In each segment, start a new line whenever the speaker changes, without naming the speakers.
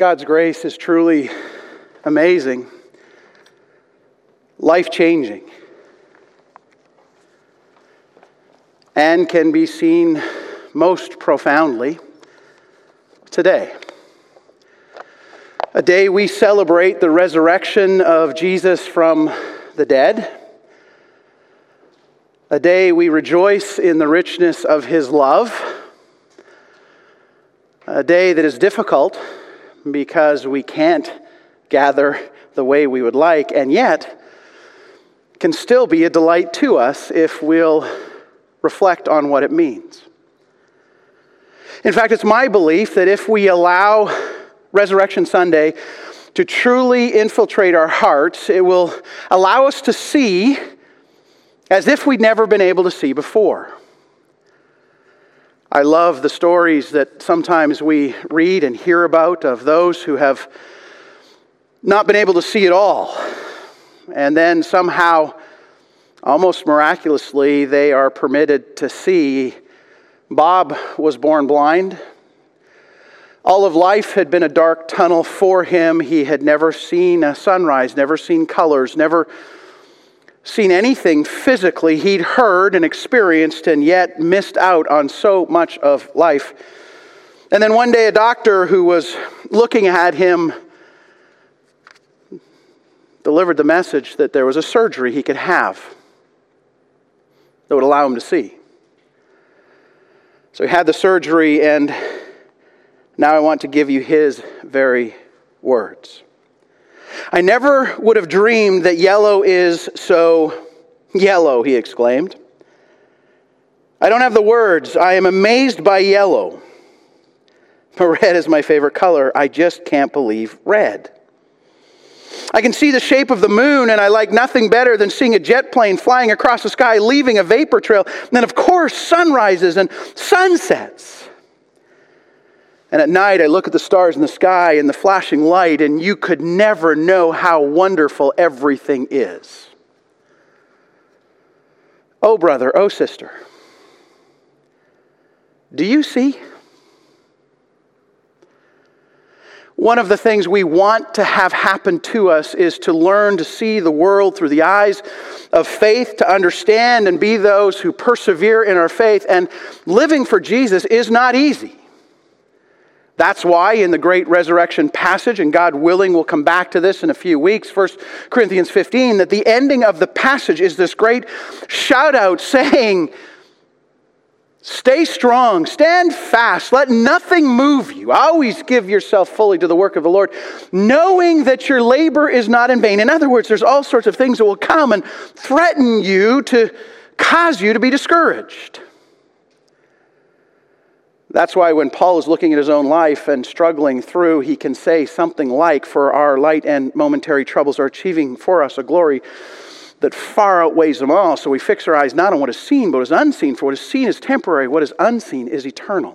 God's grace is truly amazing, life-changing, and can be seen most profoundly today. A day we celebrate the resurrection of Jesus from the dead. A day we rejoice in the richness of his love. A day that is difficult because we can't gather the way we would like, and yet can still be a delight to us if we'll reflect on what it means. In fact, it's my belief that if we allow Resurrection Sunday to truly infiltrate our hearts, it will allow us to see as if we'd never been able to see before. I love the stories that sometimes we read and hear about of those who have not been able to see at all. And then somehow, almost miraculously, they are permitted to see. Bob was born blind. All of life had been a dark tunnel for him. He had never seen a sunrise, never seen colors, never seen anything physically. He'd heard and experienced and yet missed out on so much of life. And then one day a doctor who was looking at him delivered the message that there was a surgery he could have that would allow him to see. So he had the surgery, and now I want to give you his very words. "I never would have dreamed that yellow is so yellow," he exclaimed. "I don't have the words. I am amazed by yellow. But red is my favorite color. I just can't believe red. I can see the shape of the moon, and I like nothing better than seeing a jet plane flying across the sky, leaving a vapor trail. And then, of course, sunrises and sunsets. And at night, I look at the stars in the sky and the flashing light, and you could never know how wonderful everything is. Oh, brother, oh, sister, do you see?" One of the things we want to have happen to us is to learn to see the world through the eyes of faith, to understand and be those who persevere in our faith. And living for Jesus is not easy. That's why in the great resurrection passage, and God willing we'll come back to this in a few weeks, 1 Corinthians 15, that the ending of the passage is this great shout out saying, "Stay strong, stand fast, let nothing move you. Always give yourself fully to the work of the Lord, knowing that your labor is not in vain." In other words, there's all sorts of things that will come and threaten you to cause you to be discouraged. That's why when Paul is looking at his own life and struggling through, he can say something like, "For our light and momentary troubles are achieving for us a glory that far outweighs them all. So we fix our eyes not on what is seen, but what is unseen. For what is seen is temporary, what is unseen is eternal."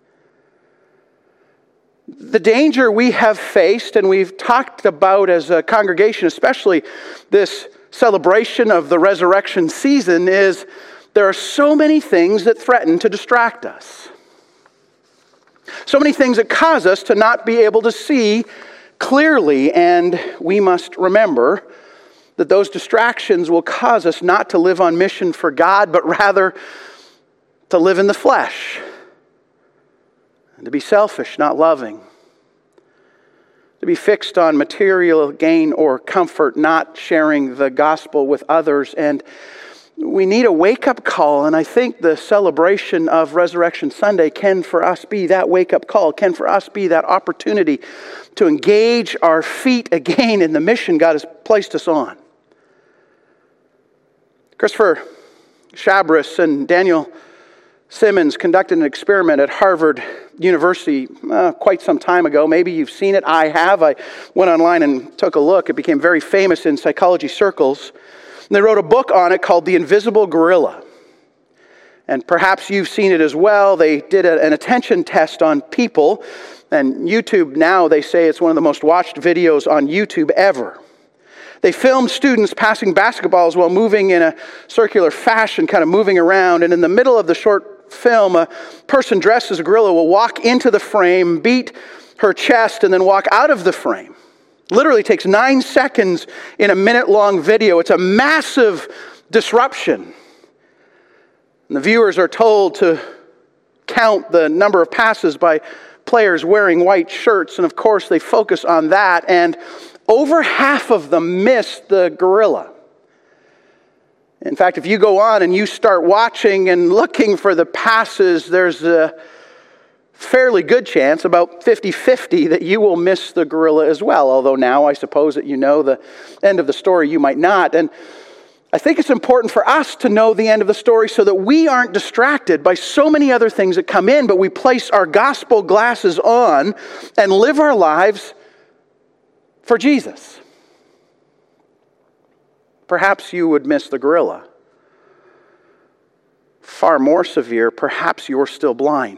The danger we have faced, and we've talked about as a congregation, especially this celebration of the resurrection season, is there are so many things that threaten to distract us. So many things that cause us to not be able to see clearly, and we must remember that those distractions will cause us not to live on mission for God, but rather to live in the flesh, and to be selfish, not loving, to be fixed on material gain or comfort, not sharing the gospel with others. And we need a wake-up call, and I think the celebration of Resurrection Sunday can for us be that wake-up call, can for us be that opportunity to engage our feet again in the mission God has placed us on. Christopher Chabris and Daniel Simmons conducted an experiment at Harvard University quite some time ago. Maybe you've seen it. I have. I went online and took a look. It became very famous in psychology circles. And they wrote a book on it called The Invisible Gorilla. And perhaps you've seen it as well. They did an attention test on people. And YouTube now, they say it's one of the most watched videos on YouTube ever. They filmed students passing basketballs while moving in a circular fashion, kind of moving around. And in the middle of the short film, a person dressed as a gorilla will walk into the frame, beat her chest and then walk out of the frame. Literally takes 9 seconds in a minute-long video. It's a massive disruption. And the viewers are told to count the number of passes by players wearing white shirts, and of course they focus on that, and over half of them miss the gorilla. In fact, if you go on and you start watching and looking for the passes, there's a fairly good chance, about 50-50, that you will miss the gorilla as well. Although now I suppose that you know the end of the story, you might not. And I think it's important for us to know the end of the story so that we aren't distracted by so many other things that come in, but we place our gospel glasses on and live our lives for Jesus. Perhaps you would miss the gorilla. Far more severe, perhaps you're still blind.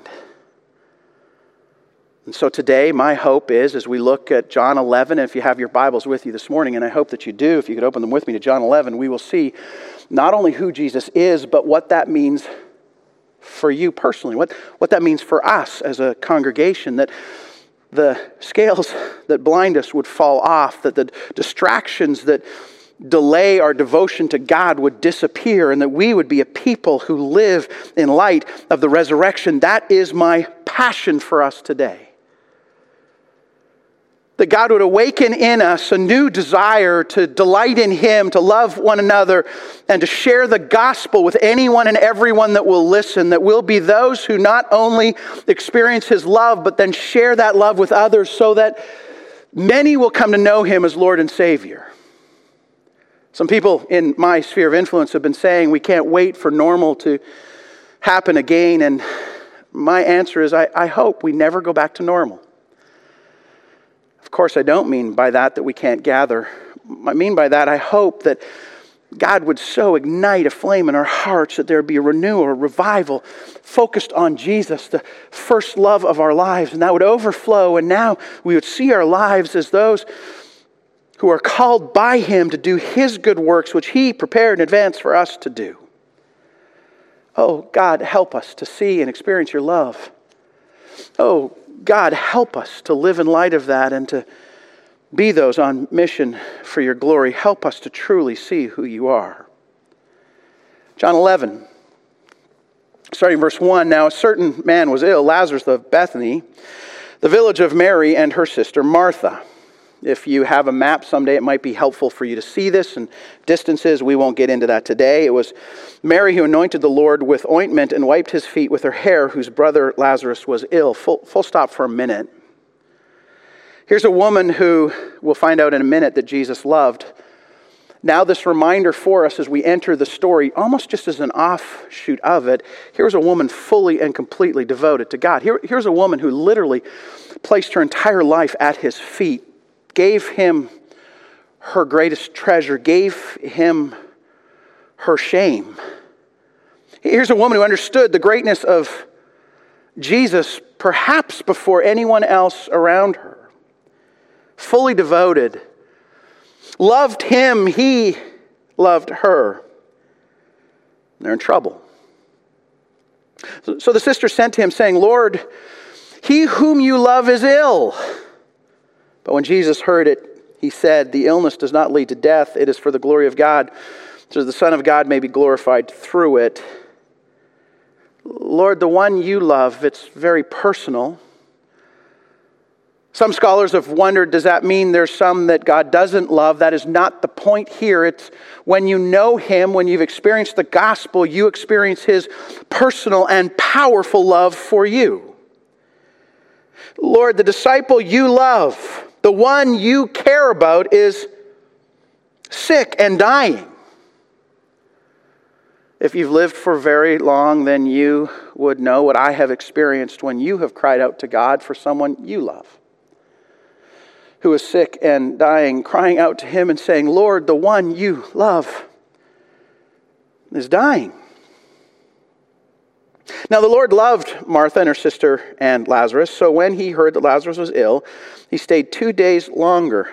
And so today, my hope is, as we look at John 11, if you have your Bibles with you this morning, and I hope that you do, if you could open them with me to John 11, we will see not only who Jesus is, but what that means for you personally, what that means for us as a congregation, that the scales that blind us would fall off, that the distractions that delay our devotion to God would disappear, and that we would be a people who live in light of the resurrection. That is my passion for us today. That God would awaken in us a new desire to delight in Him, to love one another, and to share the gospel with anyone and everyone that will listen. That we'll be those who not only experience His love, but then share that love with others so that many will come to know Him as Lord and Savior. Some people in my sphere of influence have been saying we can't wait for normal to happen again. And my answer is I hope we never go back to normal. Of course, I don't mean by that we can't gather. I mean by that, I hope that God would so ignite a flame in our hearts that there would be a renewal, a revival focused on Jesus, the first love of our lives, and that would overflow, and now we would see our lives as those who are called by Him to do His good works, which He prepared in advance for us to do. Oh, God, help us to see and experience Your love. Oh, God, help us to live in light of that and to be those on mission for Your glory. Help us to truly see who You are. John 11, starting verse 1, Now a certain man was ill, Lazarus of Bethany, the village of Mary and her sister Martha. If you have a map someday, it might be helpful for you to see this and distances. We won't get into that today. It was Mary who anointed the Lord with ointment and wiped His feet with her hair, whose brother Lazarus was ill. Full stop for a minute. Here's a woman who we'll find out in a minute that Jesus loved. Now this reminder for us as we enter the story, almost just as an offshoot of it, here's a woman fully and completely devoted to God. Here's a woman who literally placed her entire life at His feet, gave Him her greatest treasure, gave Him her shame. Here's a woman who understood the greatness of Jesus perhaps before anyone else around her. Fully devoted. Loved Him, He loved her. They're in trouble. So the sister sent to Him saying, Lord, he whom You love is ill. But when Jesus heard it, He said, the illness does not lead to death. It is for the glory of God, so the Son of God may be glorified through it. Lord, the one You love, it's very personal. Some scholars have wondered, does that mean there's some that God doesn't love? That is not the point here. It's when you know Him, when you've experienced the gospel, you experience His personal and powerful love for you. Lord, the disciple You love, the one You care about, is sick and dying. If you've lived for very long, then you would know what I have experienced when you have cried out to God for someone you love, who is sick and dying, crying out to Him and saying, Lord, the one You love is dying. Now the Lord loved Martha and her sister and Lazarus, so when He heard that Lazarus was ill, He stayed 2 days longer.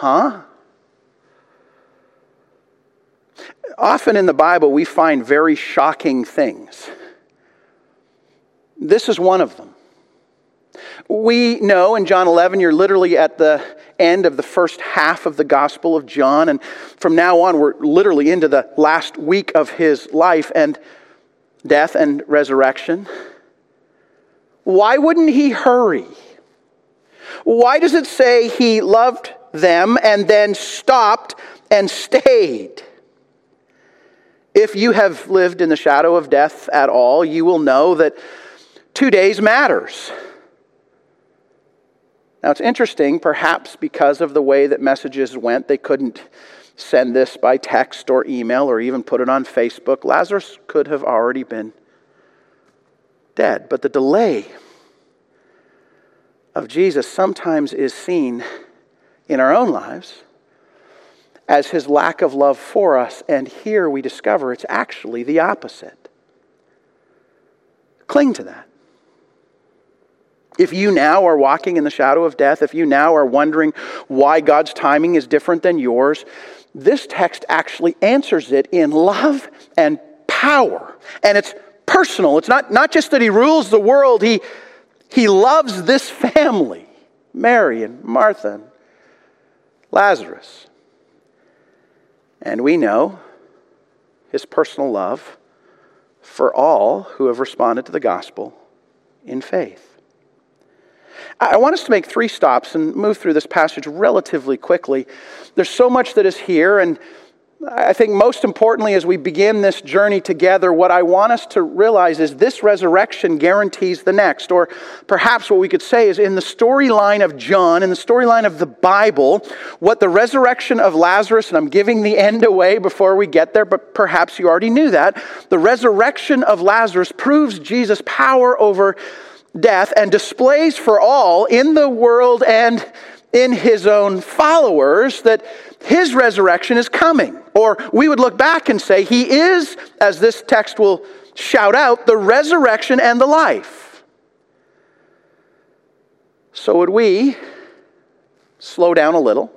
Often in the Bible we find very shocking things. This is one of them. We know in John 11, you're literally at the end of the first half of the Gospel of John, and from now on, we're literally into the last week of his life and death and resurrection. Why wouldn't he hurry? Why does it say he loved them and then stopped and stayed? If you have lived in the shadow of death at all, you will know that 2 days matters. Now it's interesting, perhaps because of the way that messages went, they couldn't send this by text or email or even put it on Facebook. Lazarus could have already been dead. But the delay of Jesus sometimes is seen in our own lives as his lack of love for us. And here we discover it's actually the opposite. Cling to that. If you now are walking in the shadow of death, if you now are wondering why God's timing is different than yours, this text actually answers it in love and power. And it's personal. It's not just that he rules the world. He loves this family, Mary and Martha and Lazarus. And we know his personal love for all who have responded to the gospel in faith. I want us to make 3 stops and move through this passage relatively quickly. There's so much that is here, and I think most importantly as we begin this journey together, what I want us to realize is this resurrection guarantees the next. Or perhaps what we could say is in the storyline of John, in the storyline of the Bible, what the resurrection of Lazarus, and I'm giving the end away before we get there, but perhaps you already knew that, the resurrection of Lazarus proves Jesus' power over death and displays for all in the world and in his own followers that his resurrection is coming. Or we would look back and say he is, as this text will shout out, the resurrection and the life. So would we slow down a little,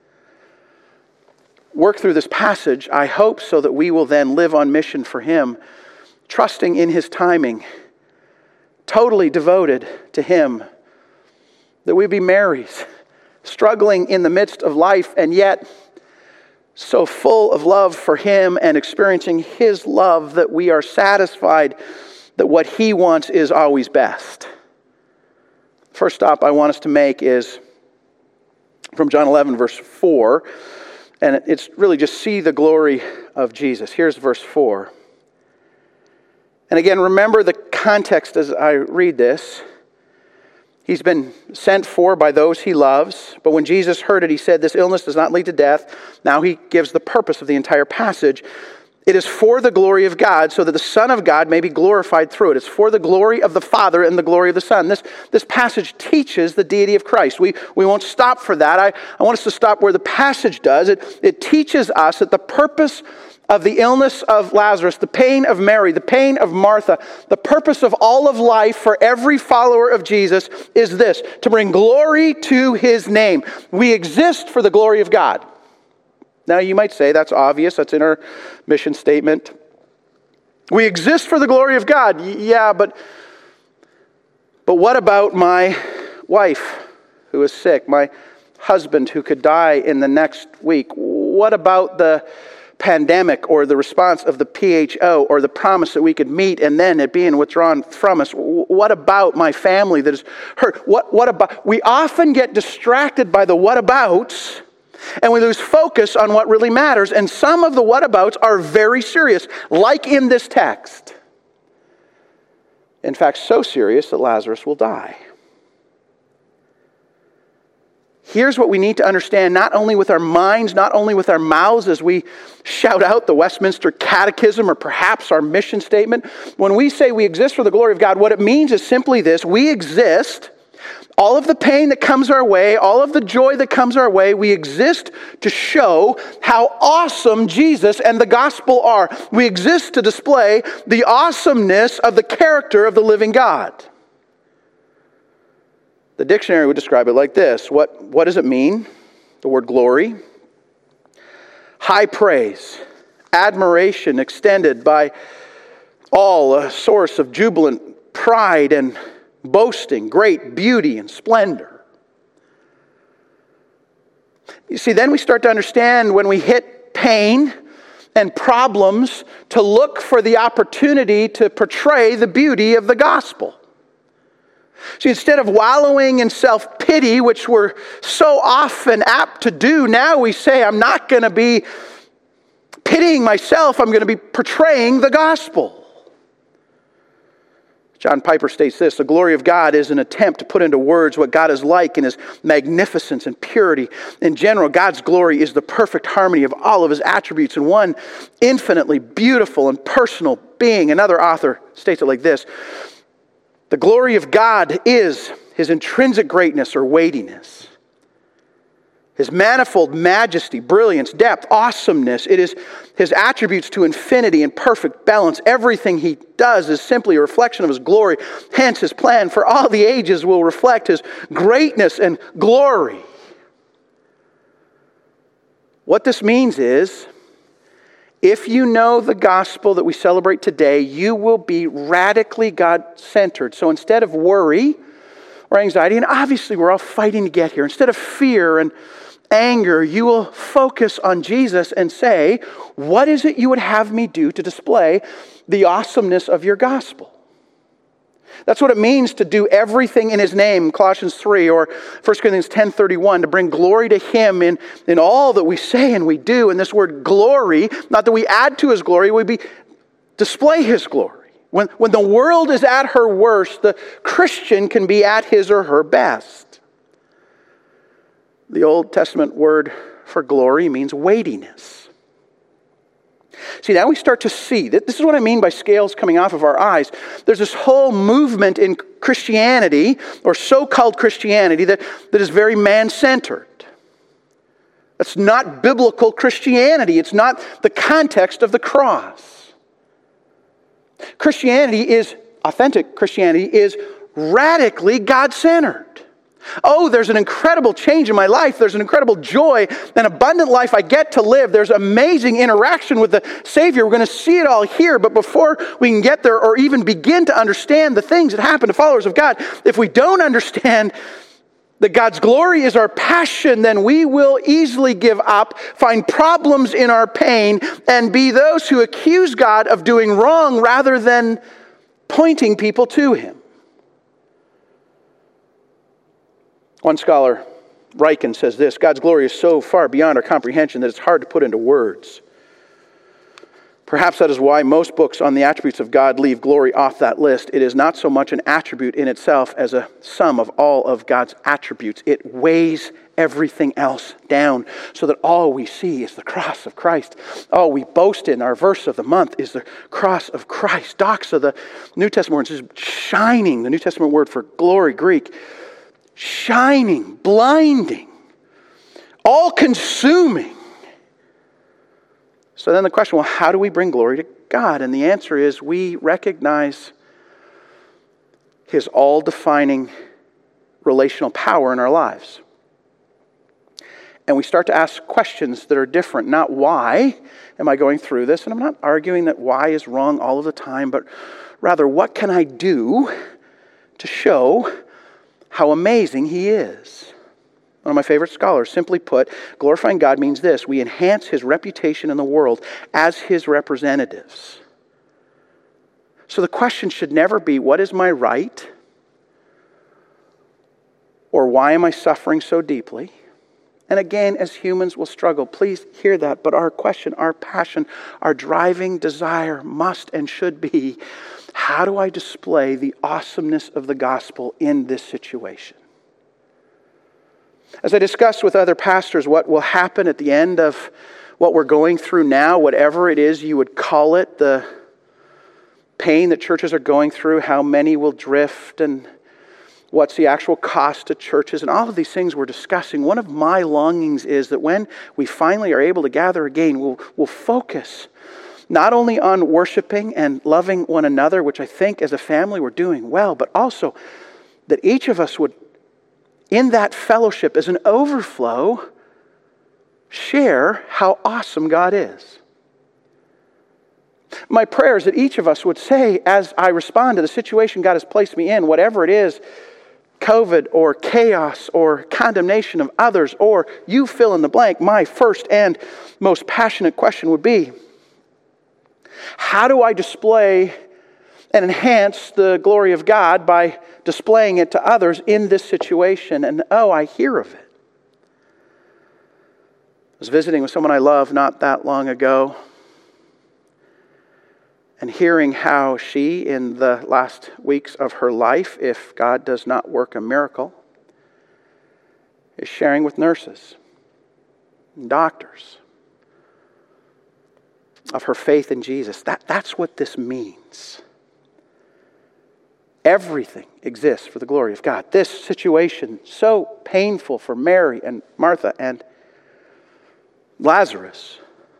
work through this passage, I hope, so that we will then live on mission for him, trusting in his timing, totally devoted to him, that we be Marys, struggling in the midst of life and yet so full of love for him and experiencing his love that we are satisfied that what he wants is always best. First stop I want us to make is from John 11, verse 4, and it's really just see the glory of Jesus. Here's verse 4. And again, remember the context as I read this. He's been sent for by those he loves. But when Jesus heard it, he said, this illness does not lead to death. Now he gives the purpose of the entire passage. It is for the glory of God, so that the Son of God may be glorified through it. It's for the glory of the Father and the glory of the Son. This passage teaches the deity of Christ. We won't stop for that. I want us to stop where the passage does. It teaches us that the purpose of the illness of Lazarus, the pain of Mary, the pain of Martha, the purpose of all of life for every follower of Jesus is this: to bring glory to his name. We exist for the glory of God. Now you might say that's obvious, that's in our mission statement. We exist for the glory of God. Yeah, but what about my wife who is sick, my husband who could die in the next week? What about the pandemic or the response of the WHO or the promise that we could meet and then it being withdrawn from us? What about my family that is hurt? What about? We often get distracted by the whatabouts and we lose focus on what really matters. And some of the whatabouts are very serious, like in this text. In fact, so serious that Lazarus will die. Here's what we need to understand, not only with our minds, not only with our mouths as we shout out the Westminster Catechism or perhaps our mission statement. When we say we exist for the glory of God, what it means is simply this: we exist, all of the pain that comes our way, all of the joy that comes our way, we exist to show how awesome Jesus and the gospel are. We exist to display the awesomeness of the character of the living God. The dictionary would describe it like this. What does it mean? The word glory. High praise, admiration extended by all, a source of jubilant pride and boasting, great beauty and splendor. You see, then we start to understand when we hit pain and problems to look for the opportunity to portray the beauty of the gospel. See, instead of wallowing in self-pity, which we're so often apt to do, now we say, I'm not going to be pitying myself, I'm going to be portraying the gospel. John Piper states this: the glory of God is an attempt to put into words what God is like in His magnificence and purity. In general, God's glory is the perfect harmony of all of His attributes in one infinitely beautiful and personal being. Another author states it like this: the glory of God is His intrinsic greatness or weightiness, His manifold majesty, brilliance, depth, awesomeness. It is His attributes to infinity and perfect balance. Everything He does is simply a reflection of His glory. Hence, His plan for all the ages will reflect His greatness and glory. What this means is, if you know the gospel that we celebrate today, you will be radically God-centered. So instead of worry or anxiety, and obviously we're all fighting to get here, instead of fear and anger, you will focus on Jesus and say, what is it you would have me do to display the awesomeness of your gospel? That's what it means to do everything in His name, Colossians 3 or 1 Corinthians 10:31, to bring glory to Him in all that we say and we do. And this word glory, not that we add to His glory, we display His glory. When the world is at her worst, the Christian can be at his or her best. The Old Testament word for glory means weightiness. See, now we start to see that this is what I mean by scales coming off of our eyes. There's this whole movement in Christianity, or so-called Christianity, that is very man-centered. That's not biblical Christianity. It's not the context of the cross. Authentic Christianity is radically God-centered. Oh, there's an incredible change in my life. There's an incredible joy, an abundant life I get to live. There's amazing interaction with the Savior. We're going to see it all here. But before we can get there or even begin to understand the things that happen to followers of God, if we don't understand that God's glory is our passion, then we will easily give up, find problems in our pain, and be those who accuse God of doing wrong rather than pointing people to Him. One scholar, Ryken, says this: God's glory is so far beyond our comprehension that it's hard to put into words. Perhaps that is why most books on the attributes of God leave glory off that list. It is not so much an attribute in itself as a sum of all of God's attributes. It weighs everything else down so that all we see is the cross of Christ. All we boast in, our verse of the month, is the cross of Christ. Doxa, the New Testament word, is shining. The New Testament word for glory, Greek, shining, blinding, all-consuming. So then the question, well, how do we bring glory to God? And the answer is we recognize His all-defining relational power in our lives. And we start to ask questions that are different. Not why am I going through this? And I'm not arguing that why is wrong all of the time, but rather, what can I do to show how amazing He is? One of my favorite scholars simply put, glorifying God means this: we enhance His reputation in the world as His representatives. So the question should never be, what is my right? Or why am I suffering so deeply? And again, as humans will struggle, please hear that. But our question, our passion, our driving desire must and should be, how do I display the awesomeness of the gospel in this situation? As I discussed with other pastors, what will happen at the end of what we're going through now, whatever it is you would call it, the pain that churches are going through, how many will drift, and what's the actual cost to churches, and all of these things we're discussing. One of my longings is that when we finally are able to gather again, we'll focus not only on worshiping and loving one another, which I think as a family we're doing well, but also that each of us would, in that fellowship as an overflow, share how awesome God is. My prayer is that each of us would say, as I respond to the situation God has placed me in, whatever it is, COVID or chaos or condemnation of others, or you fill in the blank, my first and most passionate question would be, how do I display and enhance the glory of God by displaying it to others in this situation? And I hear of it. I was visiting with someone I love not that long ago, and hearing how she, in the last weeks of her life, if God does not work a miracle, is sharing with nurses and doctors of her faith in Jesus. That's what this means. Everything exists for the glory of God. This situation, so painful for Mary and Martha and Lazarus,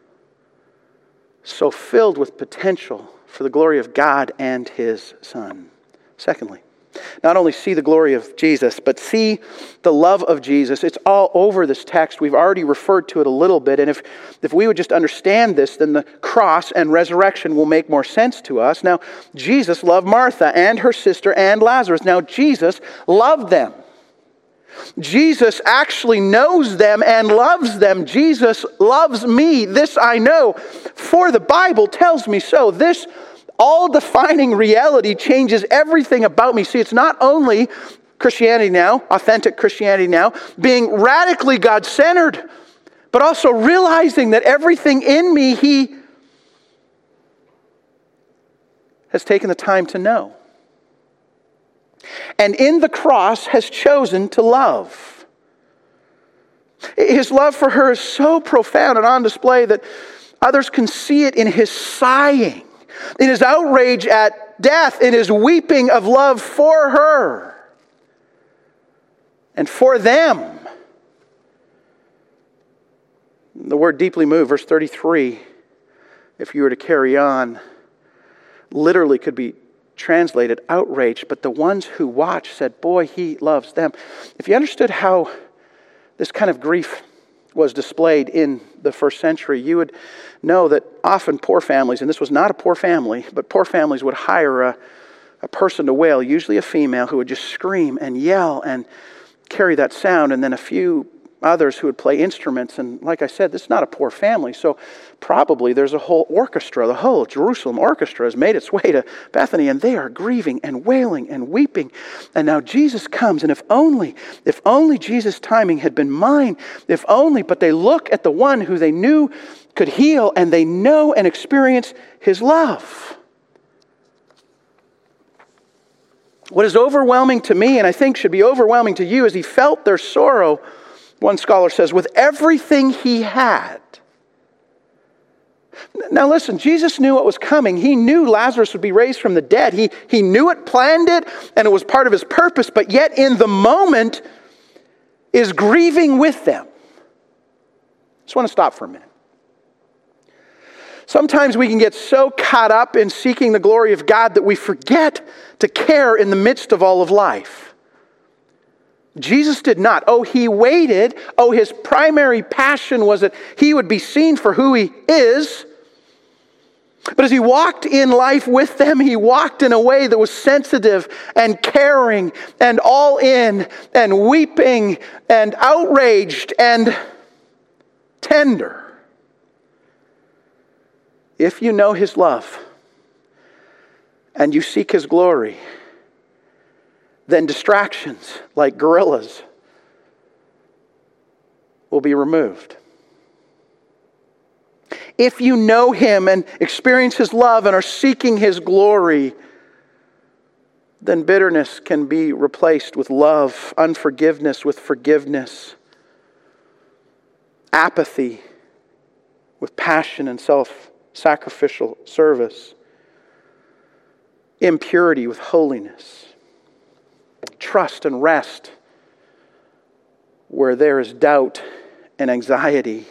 so filled with potential for the glory of God and His Son. Secondly, not only see the glory of Jesus, but see the love of Jesus. It's all over this text. We've already referred to it a little bit. And if we would just understand this, then the cross and resurrection will make more sense to us. Now, Jesus loved Martha and her sister and Lazarus. Now, Jesus loved them. Jesus actually knows them and loves them. Jesus loves me. This I know, for the Bible tells me so. This all-defining reality changes everything about me. See, it's not only Christianity now, authentic Christianity now, being radically God-centered, but also realizing that everything in me He has taken the time to know. And in the cross has chosen to love. His love for her is so profound and on display that others can see it in His sighing, in His outrage at death, in His weeping of love for her and for them. The word deeply moved, verse 33, if you were to carry on, literally could be translated outraged, but the ones who watched said, boy, He loves them. If you understood how this kind of grief was displayed in the first century, you would know that often poor families, and this was not a poor family, but poor families would hire a person to wail, usually a female, who would just scream and yell and carry that sound, and then a few others who would play instruments. And like I said, this is not a poor family, so probably there's a whole orchestra. The whole Jerusalem orchestra has made its way to Bethany, and they are grieving and wailing and weeping. And now Jesus comes, and if only Jesus' timing had been mine, if only, but they look at the one who they knew could heal, and they know and experience His love. What is overwhelming to me, and I think should be overwhelming to you, is He felt their sorrow, one scholar says, with everything He had. Now listen, Jesus knew what was coming. He knew Lazarus would be raised from the dead. He knew it, planned it, and it was part of His purpose, but yet in the moment is grieving with them. Just want to stop for a minute. Sometimes we can get so caught up in seeking the glory of God that we forget to care in the midst of all of life. Jesus did not. He waited. His primary passion was that He would be seen for who He is. But as He walked in life with them, He walked in a way that was sensitive and caring and all in and weeping and outraged and tender. If you know His love and you seek His glory, then distractions like gorillas will be removed. If you know Him and experience His love and are seeking His glory, then bitterness can be replaced with love, unforgiveness with forgiveness, apathy with passion and self-sacrificial service, impurity with holiness, trust and rest where there is doubt and anxiety.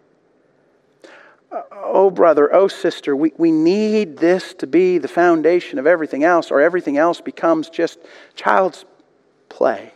Oh brother, oh sister, we need this to be the foundation of everything else, or everything else becomes just child's play.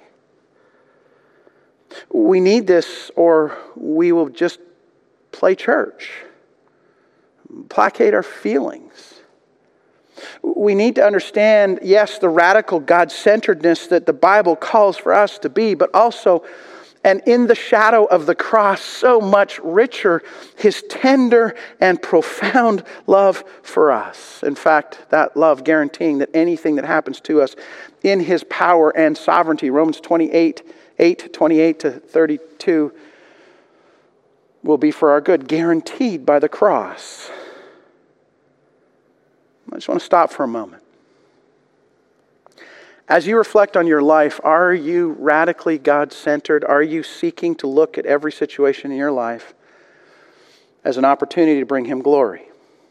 We need this, or we will just play church. placate our feelings. We need to understand, yes, the radical God-centeredness that the Bible calls for us to be, but also, and in the shadow of the cross, so much richer, His tender and profound love for us. In fact, that love guaranteeing that anything that happens to us in His power and sovereignty, Romans 28 to 32, will be for our good, guaranteed by the cross. I just want to stop for a moment. As you reflect on your life, are you radically God-centered? Are you seeking to look at every situation in your life as an opportunity to bring Him glory?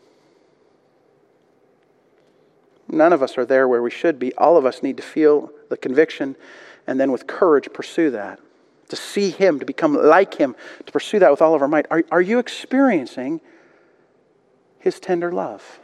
None of us are there where we should be. All of us need to feel the conviction and then with courage pursue that. To see Him, to become like Him, to pursue that with all of our might. Are you experiencing His tender love?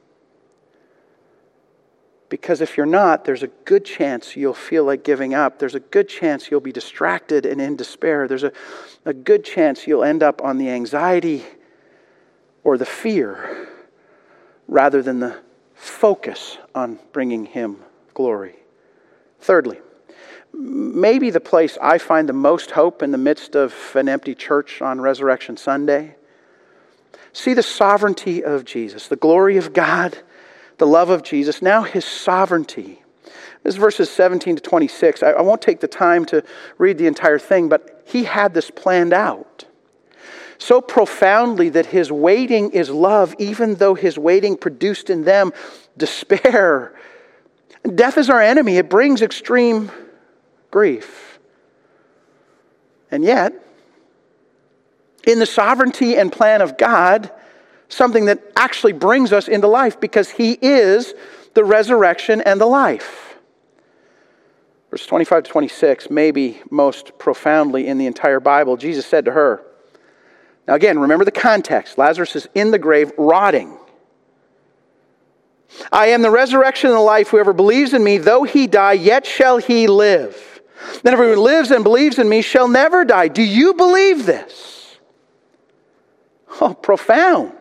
Because if you're not, there's a good chance you'll feel like giving up. There's a good chance you'll be distracted and in despair. There's a good chance you'll end up on the anxiety or the fear rather than the focus on bringing Him glory. Thirdly, maybe the place I find the most hope in the midst of an empty church on Resurrection Sunday. See the sovereignty of Jesus, the glory of God, the love of Jesus, now His sovereignty. This is verses 17 to 26. I won't take the time to read the entire thing, but He had this planned out so profoundly that His waiting is love, even though His waiting produced in them despair. Death is our enemy. It brings extreme grief. And yet, in the sovereignty and plan of God, something that actually brings us into life because He is the resurrection and the life. Verse 25 to 26, maybe most profoundly in the entire Bible, Jesus said to her, now again, remember the context. Lazarus is in the grave, rotting. I am the resurrection and the life. Whoever believes in me, though he die, yet shall he live. Then everyone who lives and believes in me shall never die. Do you believe this? Oh, profound.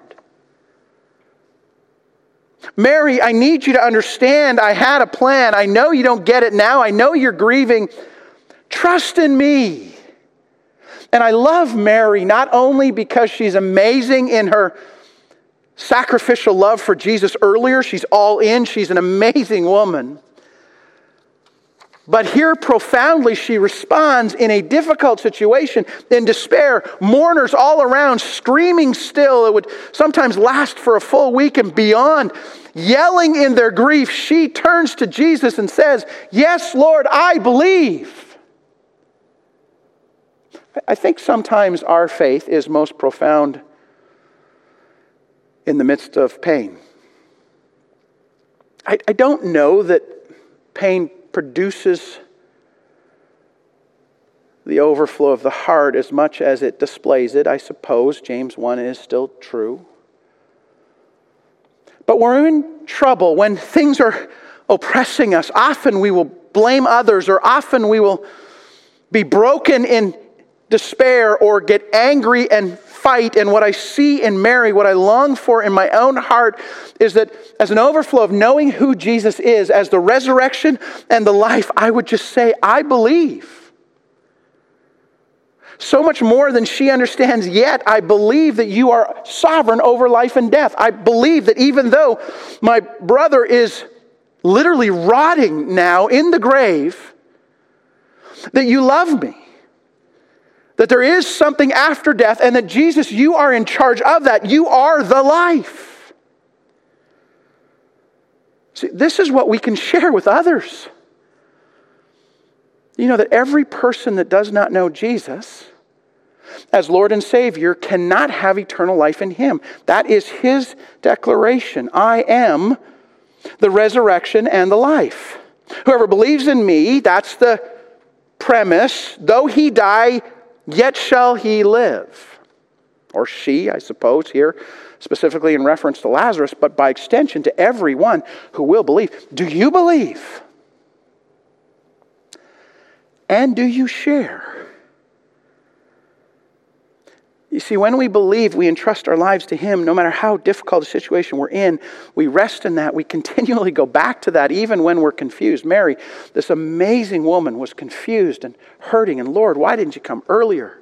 Mary, I need you to understand I had a plan. I know you don't get it now. I know you're grieving. Trust in me. And I love Mary not only because she's amazing in her sacrificial love for Jesus earlier. She's all in. She's an amazing woman. But here profoundly she responds in a difficult situation, in despair, mourners all around, screaming still. It would sometimes last for a full week and beyond. Yelling in their grief, she turns to Jesus and says, yes, Lord, I believe. I think sometimes our faith is most profound in the midst of pain. I don't know that pain produces the overflow of the heart as much as it displays it. I suppose James 1 is still true. But we're in trouble when things are oppressing us. Often we will blame others, or often we will be broken in despair or get angry and fight. And what I see in Mary, what I long for in my own heart, is that as an overflow of knowing who Jesus is, as the resurrection and the life, I would just say, I believe. So much more than she understands yet, I believe that you are sovereign over life and death. I believe that even though my brother is literally rotting now in the grave, that you love me. That there is something after death, and that Jesus, you are in charge of that. You are the life. See, this is what we can share with others. You know that every person that does not know Jesus as Lord and Savior cannot have eternal life in Him. That is His declaration. I am the resurrection and the life. Whoever believes in me, that's the premise, though he die, yet shall he live. Or she, I suppose, here, specifically in reference to Lazarus, but by extension to everyone who will believe. Do you believe? And do you share? You see, when we believe, we entrust our lives to Him, no matter how difficult a situation we're in, we rest in that. We continually go back to that, even when we're confused. Mary, this amazing woman, was confused and hurting. And Lord, why didn't you come earlier?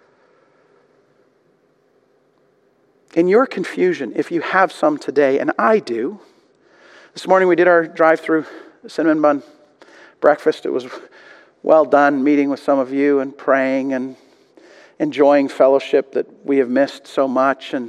In your confusion, if you have some today, and I do, this morning we did our drive-through cinnamon bun breakfast. It was well done, meeting with some of you and praying and enjoying fellowship that we have missed so much, and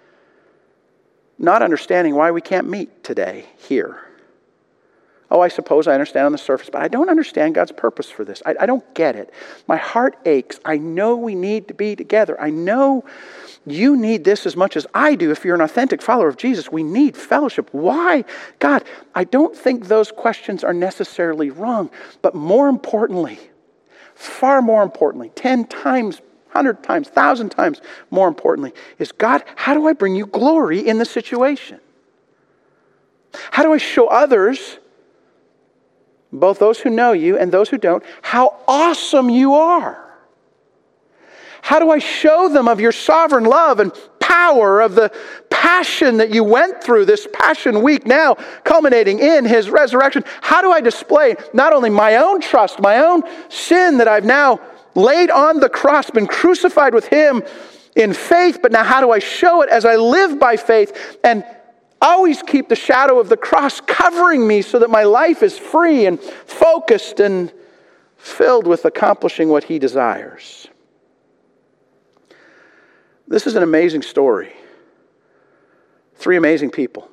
not understanding why we can't meet today here. Oh, I suppose I understand on the surface, but I don't understand God's purpose for this. I don't get it. My heart aches. I know we need to be together. I know you need this as much as I do. If you're an authentic follower of Jesus, we need fellowship. Why? God, I don't think those questions are necessarily wrong, but more importantly, far more importantly, 10 times, 100 times, 1,000 times more importantly, is God, how do I bring you glory in the situation? How do I show others, both those who know you and those who don't, how awesome you are? How do I show them of your sovereign love and power, of the passion that you went through this Passion Week, now culminating in His resurrection? How do I display not only my own trust, my own sin that I've now laid on the cross, been crucified with Him in faith, but now how do I show it as I live by faith and always keep the shadow of the cross covering me so that my life is free and focused and filled with accomplishing what He desires? This is an amazing story. 3 amazing people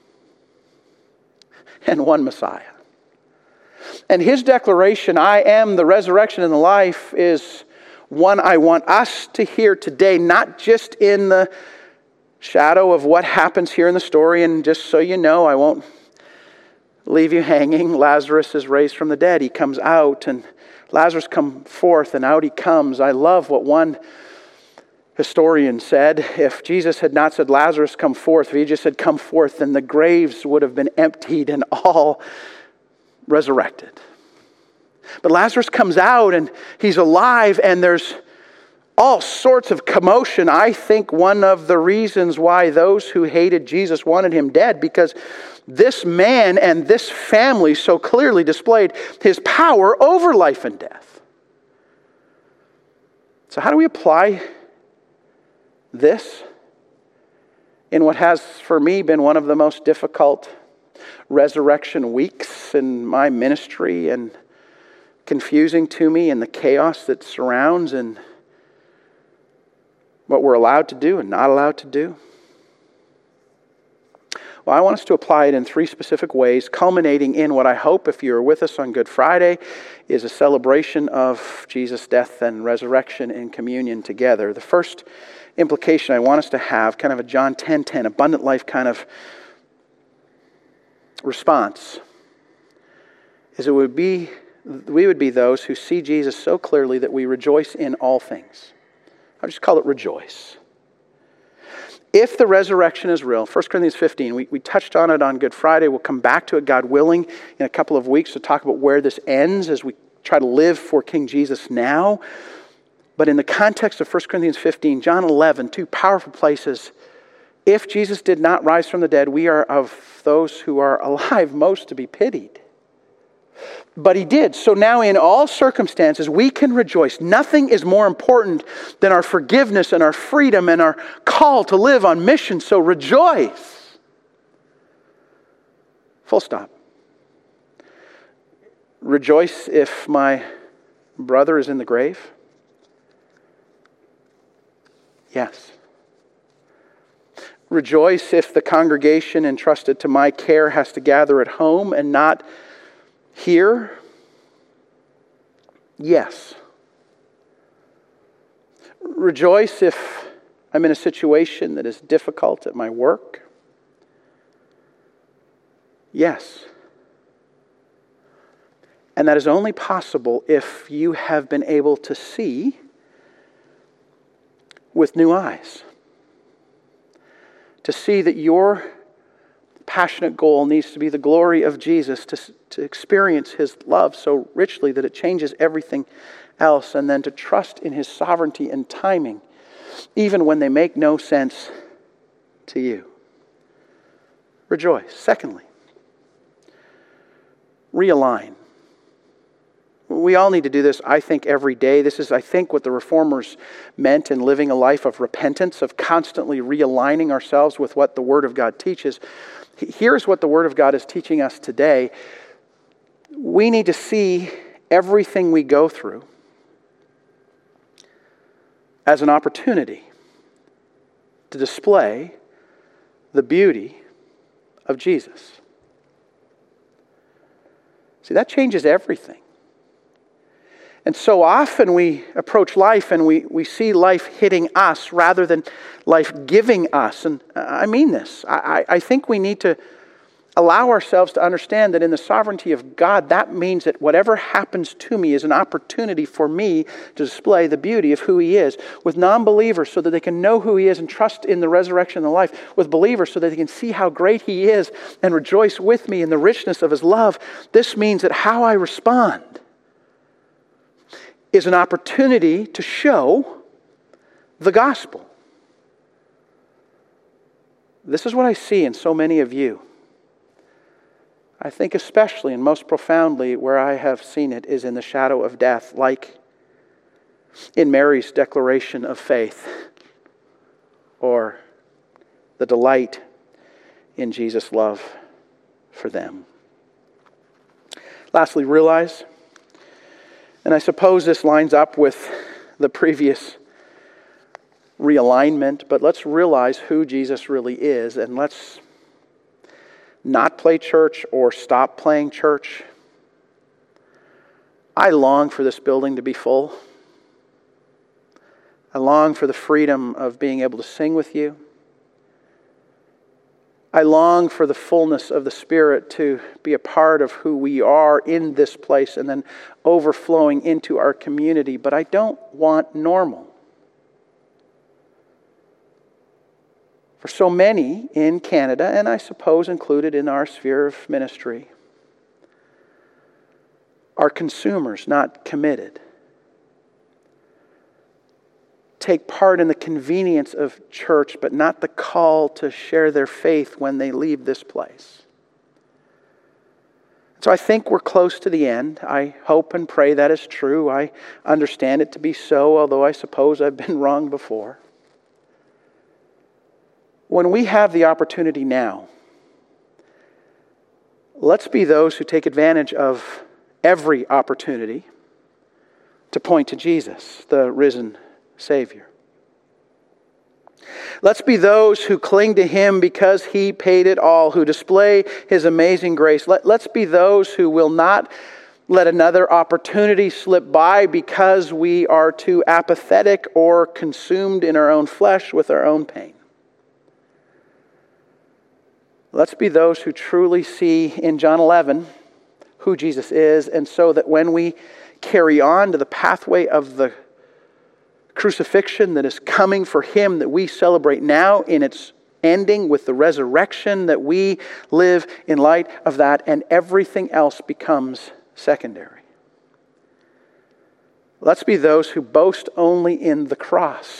and one Messiah. And His declaration, I am the resurrection and the life, is one I want us to hear today, not just in the shadow of what happens here in the story. And just so you know, I won't leave you hanging. Lazarus is raised from the dead. He comes out, and Lazarus comes forth, and out he comes. I love what one historian said. If Jesus had not said, Lazarus, come forth, if He just said, come forth, then the graves would have been emptied and all resurrected. But Lazarus comes out, and he's alive, and there's all sorts of commotion. I think one of the reasons why those who hated Jesus wanted Him dead, because this man and this family so clearly displayed His power over life and death. So how do we apply this in what has, for me, been one of the most difficult resurrection weeks in my ministry, and confusing to me, and the chaos that surrounds, and what we're allowed to do and not allowed to do? Well, I want us to apply it in 3 specific ways, culminating in what I hope, if you're with us on Good Friday, is a celebration of Jesus' death and resurrection in communion together. The first implication I want us to have, kind of a John 10:10, abundant life kind of response, is we would be those who see Jesus so clearly that we rejoice in all things. I'll just call it rejoice. If the resurrection is real, 1 Corinthians 15, we touched on it on Good Friday. We'll come back to it, God willing, in a couple of weeks to talk about where this ends as we try to live for King Jesus now. But in the context of 1 Corinthians 15, John 11, 2 powerful places. If Jesus did not rise from the dead, we are of those who are alive most to be pitied. But He did. So now in all circumstances, we can rejoice. Nothing is more important than our forgiveness and our freedom and our call to live on mission. So rejoice. Full stop. Rejoice if my brother is in the grave? Yes. Rejoice if the congregation entrusted to my care has to gather at home and not here? Yes. Rejoice if I'm in a situation that is difficult at my work? Yes. And that is only possible if you have been able to see with new eyes. To see that your passionate goal needs to be the glory of Jesus, to experience His love so richly that it changes everything else, and then to trust in His sovereignty and timing. even when they make no sense to you. Rejoice. Secondly, realign. We all need to do this, I think, every day. This is, I think, what the Reformers meant in living a life of repentance, of constantly realigning ourselves with what the Word of God teaches. Here's what the Word of God is teaching us today. We need to see everything we go through as an opportunity to display the beauty of Jesus. See, that changes everything. And so often we approach life and we see life hitting us rather than life giving us. And I mean this. I think we need to allow ourselves to understand that in the sovereignty of God, that means that whatever happens to me is an opportunity for me to display the beauty of who He is. With non-believers so that they can know who He is and trust in the resurrection and the life. With believers so that they can see how great He is and rejoice with me in the richness of His love. This means that how I respond is an opportunity to show the gospel. This is what I see in so many of you. I think especially and most profoundly where I have seen it is in the shadow of death, like in Mary's declaration of faith, or the delight in Jesus' love for them. Lastly, realize, and I suppose this lines up with the previous realignment, but let's realize who Jesus really is, and let's not play church or stop playing church. I long for this building to be full. I long for the freedom of being able to sing with you. I long for the fullness of the Spirit to be a part of who we are in this place and then overflowing into our community. But I don't want normal. For so many in Canada, and I suppose included in our sphere of ministry, are consumers, not committed. Take part in the convenience of church, but not the call to share their faith when they leave this place. So I think we're close to the end. I hope and pray that is true. I understand it to be so, although I suppose I've been wrong before. When we have the opportunity now, let's be those who take advantage of every opportunity to point to Jesus, the risen Savior. Let's be those who cling to Him because He paid it all, who display His amazing grace. Let's be those who will not let another opportunity slip by because we are too apathetic or consumed in our own flesh with our own pain. Let's be those who truly see in John 11 who Jesus is, and so that when we carry on to the pathway of the crucifixion that is coming for Him, that we celebrate now in its ending with the resurrection, that we live in light of that, and everything else becomes secondary. Let's be those who boast only in the cross,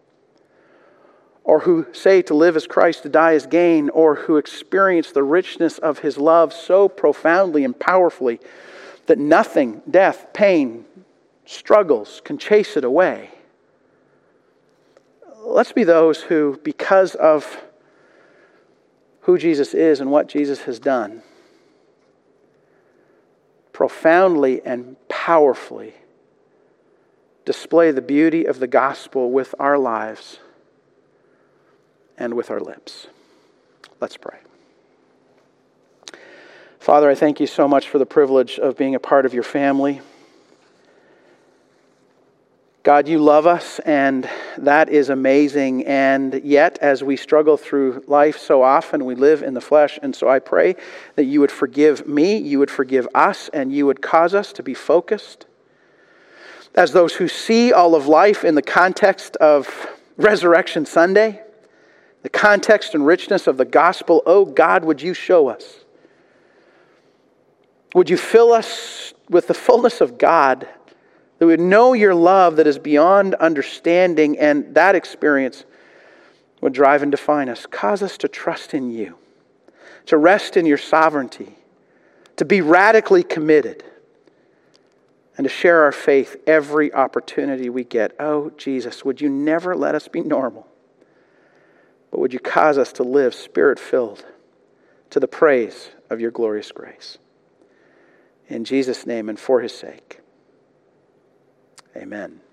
or who say to live as Christ, to die as gain, or who experience the richness of His love so profoundly and powerfully that nothing, death, pain, struggles can chase it away. Let's be those who, because of who Jesus is and what Jesus has done, profoundly and powerfully display the beauty of the gospel with our lives and with our lips. Let's pray. Father, I thank You so much for the privilege of being a part of Your family. God, You love us, and that is amazing. And yet, as we struggle through life so often, we live in the flesh. And so I pray that You would forgive me, You would forgive us, and You would cause us to be focused as those who see all of life in the context of Resurrection Sunday, the context and richness of the gospel. Oh God, would You show us? Would You fill us with the fullness of God that we would know your love that is beyond understanding, and that experience would drive and define us. Cause us to trust in you, to rest in your sovereignty, to be radically committed, and to share our faith every opportunity we get. Oh, Jesus, would you never let us be normal, but would you cause us to live Spirit-filled to the praise of your glorious grace. In Jesus' name and for his sake, amen.